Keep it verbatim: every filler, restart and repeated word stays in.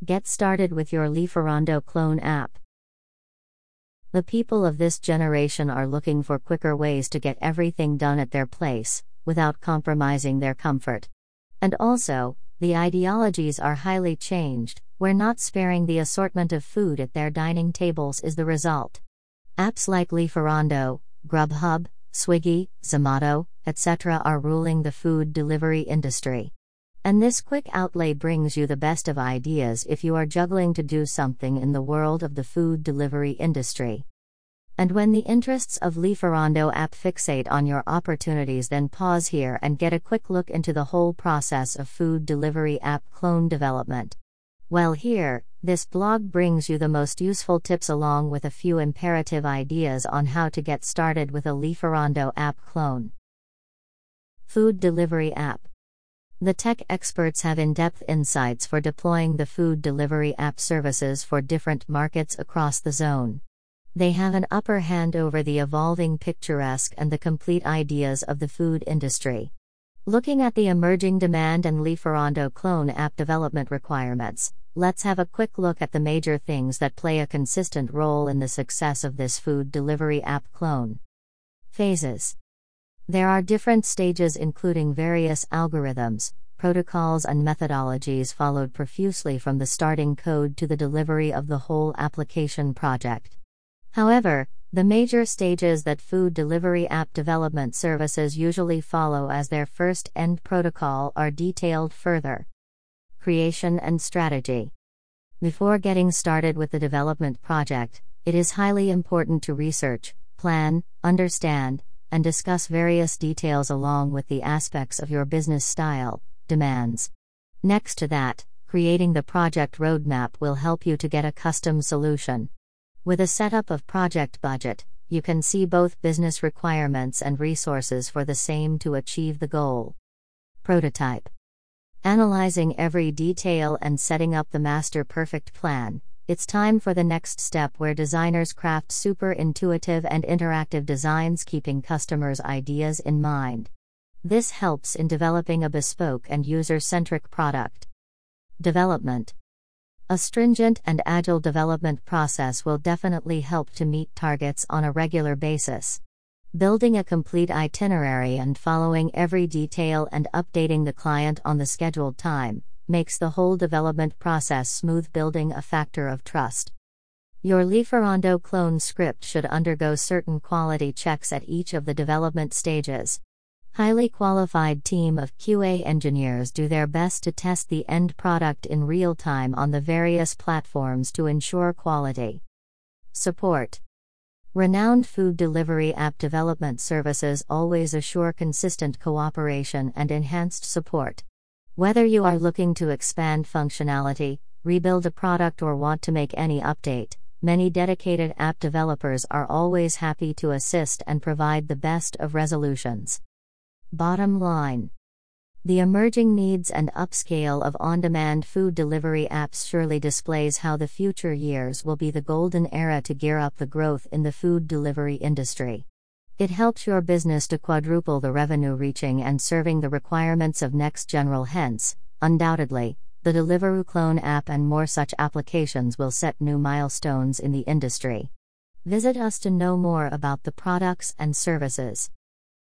Get started with your Lieferando clone app. The people of this generation are looking for quicker ways to get everything done at their place, without compromising their comfort. And also, the ideologies are highly changed, where not sparing the assortment of food at their dining tables is the result. Apps like Lieferando, Grubhub, Swiggy, Zomato, et cetera are ruling the food delivery industry. And this quick outlay brings you the best of ideas if you are juggling to do something in the world of the food delivery industry. And when the interests of Lieferando app fixate on your opportunities, then pause here and get a quick look into the whole process of food delivery app clone development. Well, here, this blog brings you the most useful tips along with a few imperative ideas on how to get started with a Lieferando app clone. Food delivery app. The tech experts have in-depth insights for deploying the food delivery app services for different markets across the zone. They have an upper hand over the evolving picturesque and the complete ideas of the food industry. Looking at the emerging demand and Lieferando clone app development requirements, let's have a quick look at the major things that play a consistent role in the success of this food delivery app clone. Phases. There are different stages including various algorithms, protocols and methodologies followed profusely from the starting code to the delivery of the whole application project. However, the major stages that food delivery app development services usually follow as their first end protocol are detailed further. Creation and strategy. Before getting started with the development project, it is highly important to research, plan, understand, and discuss various details along with the aspects of your business style, demands. Next to that, creating the project roadmap will help you to get a custom solution. With a setup of project budget, you can see both business requirements and resources for the same to achieve the goal. Prototype. Analyzing every detail and setting up the master perfect plan, it's time for the next step where designers craft super intuitive and interactive designs keeping customers' ideas in mind. This helps in developing a bespoke and user-centric product. Development. A stringent and agile development process will definitely help to meet targets on a regular basis. Building a complete itinerary and following every detail and updating the client on the scheduled time makes the whole development process smooth, building a factor of trust. Your Lieferando clone script should undergo certain quality checks at each of the development stages. Highly qualified team of Q A engineers do their best to test the end product in real time on the various platforms to ensure quality. Support. Renowned food delivery app development services always assure consistent cooperation and enhanced support. Whether you are looking to expand functionality, rebuild a product, or want to make any update, many dedicated app developers are always happy to assist and provide the best of resolutions. Bottom line. The emerging needs and upscale of on-demand food delivery apps surely displays how the future years will be the golden era to gear up the growth in the food delivery industry. It helps your business to quadruple the revenue reaching and serving the requirements of next general. Hence, undoubtedly, the Deliveroo clone app and more such applications will set new milestones in the industry. Visit us to know more about the products and services.